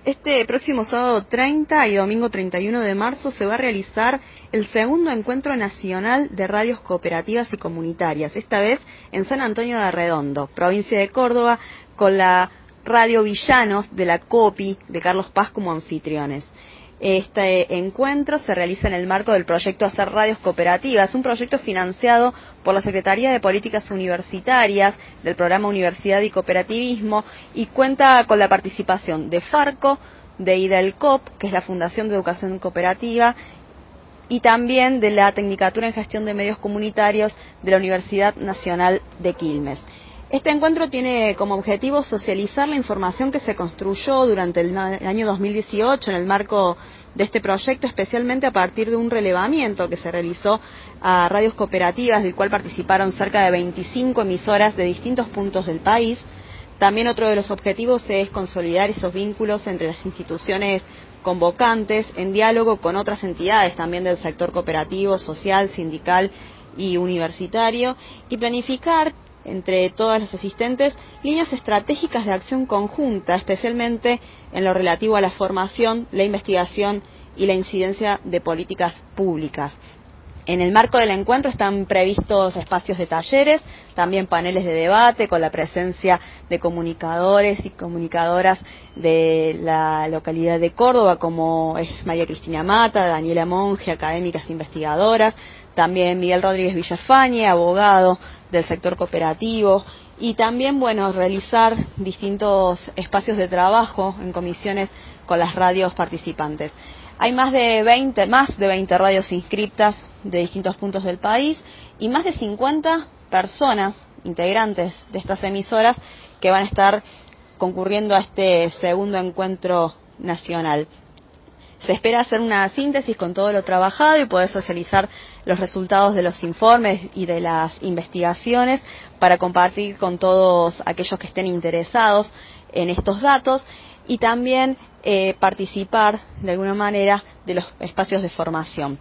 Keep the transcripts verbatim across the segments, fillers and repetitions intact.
Este próximo sábado treinta y domingo treinta y uno de marzo se va a realizar el segundo encuentro nacional de radios cooperativas y comunitarias, esta vez en San Antonio de Redondo, provincia de Córdoba, con la Radio Villanos de la COPI de Carlos Paz como anfitriones. Este encuentro se realiza en el marco del proyecto Hacer Radios Cooperativas, un proyecto financiado por la Secretaría de Políticas Universitarias del programa Universidad y Cooperativismo y cuenta con la participación de Farco, de IDELCOP, que es la Fundación de Educación Cooperativa, y también de la Tecnicatura en Gestión de Medios Comunitarios de la Universidad Nacional de Quilmes. Este encuentro tiene como objetivo socializar la información que se construyó durante el año dos mil dieciocho en el marco de este proyecto, especialmente a partir de un relevamiento que se realizó a radios cooperativas, del cual participaron cerca de veinticinco emisoras de distintos puntos del país. También otro de los objetivos es consolidar esos vínculos entre las instituciones convocantes en diálogo con otras entidades también del sector cooperativo, social, sindical y universitario, y planificar entre todas las asistentes líneas estratégicas de acción conjunta, especialmente en lo relativo a la formación, la investigación y la incidencia de políticas públicas. En el marco del encuentro están previstos espacios de talleres, también paneles de debate con la presencia de comunicadores y comunicadoras de la localidad de Córdoba, como es María Cristina Mata, Daniela Monge, académicas investigadoras, también Miguel Rodríguez Villafañe, abogado del sector cooperativo, y también, bueno, realizar distintos espacios de trabajo en comisiones con las radios participantes. Hay más de veinte, más de veinte radios inscriptas de distintos puntos del país y más de cincuenta personas integrantes de estas emisoras que van a estar concurriendo a este segundo encuentro nacional. Se espera hacer una síntesis con todo lo trabajado y poder socializar los resultados de los informes y de las investigaciones para compartir con todos aquellos que estén interesados en estos datos y también eh, participar de alguna manera de los espacios de formación.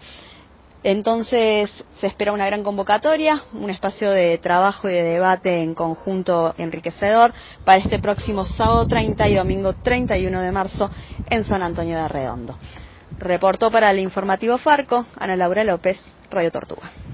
Entonces se espera una gran convocatoria, un espacio de trabajo y de debate en conjunto enriquecedor para este próximo sábado treinta y domingo treinta y uno de marzo en San Antonio de Redondo. Reportó para el informativo Farco Ana Laura López, Radio Tortuga.